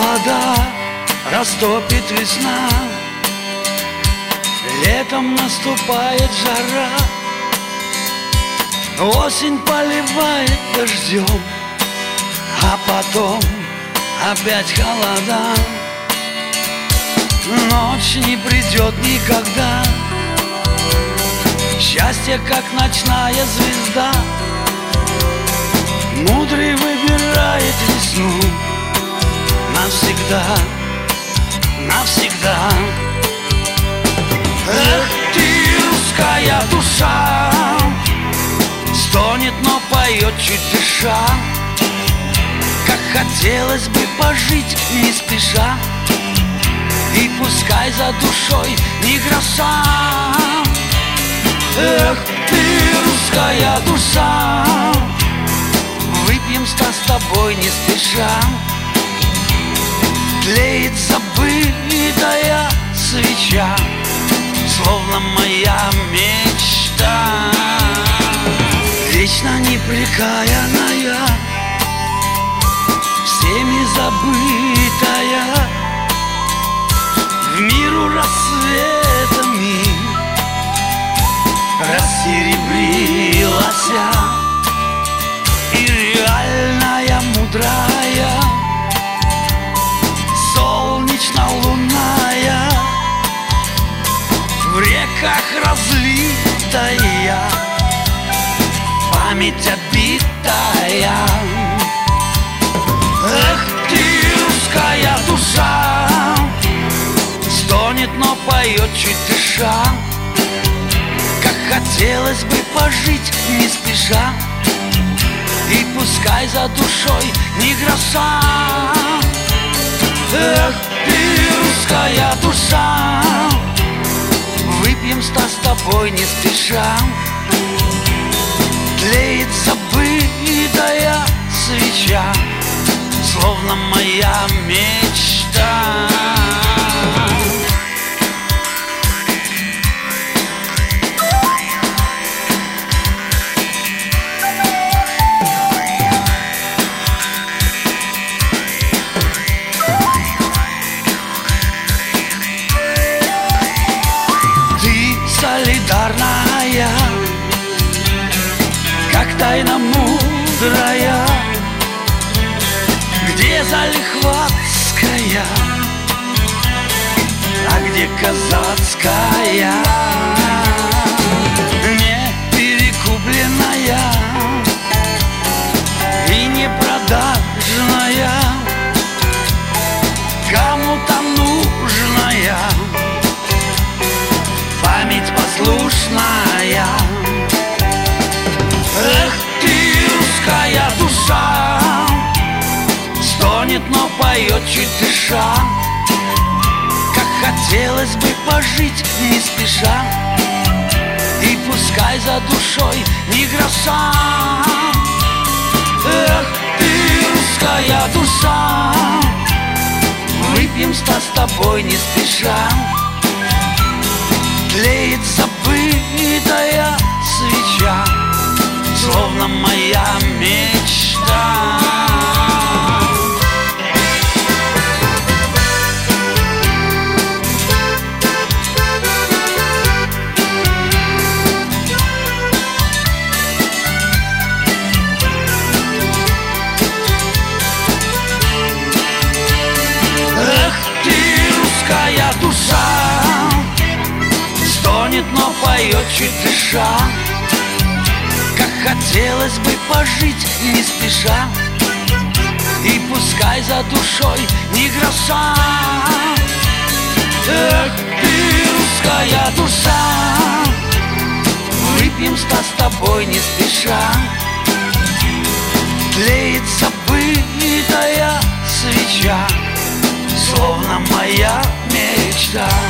холода растопит весна, летом наступает жара, осень поливает дождем, а потом опять холода. Ночь не придет никогда, счастье, как ночная звезда, мудрый выбирает весну навсегда, навсегда. Эх, ты, русская душа, стонет, но поет чуть дыша, как хотелось бы пожить не спеша, и пускай за душой ни гроша. Эх, ты, русская душа, выпьем с тобой не спеша, тлеет забытая свеча, словно моя мечта, вечно непрекаянная, всеми забытая, в миру рассветами рассеребрилась, и реальная мудрая, солнечно-лунная, в реках разлитая, память обитая. Эх, ты, русская душа, стонет, но поет чуть дыша, как хотелось бы пожить не спеша, и пускай за душой ни гроша. Эх, ты, русская душа, выпьем с тобой не спеша, тлеет забытая свеча, словно моя мечта. Солидарная, как тайна мудрая, где залихватская, а где казацкая, не перекупленная и не продажная, кому-то нужная, память послушная. Эх, ты, русская душа, стонет, но поет чуть дыша, как хотелось бы пожить не спеша, и пускай за душой ни гроша. Эх, ты, русская душа, выпьем с тобой не спеша, тлеет забытая свеча, словно моя мечта. Эх, ты, русская душа, стонет, но поет чуть дыша, как хотелось бы пожить не спеша, и пускай за душой ни гроша. Эх, ты, русская душа, выпьем с тобой не спеша, тлеет забытая свеча, словно моя мечта.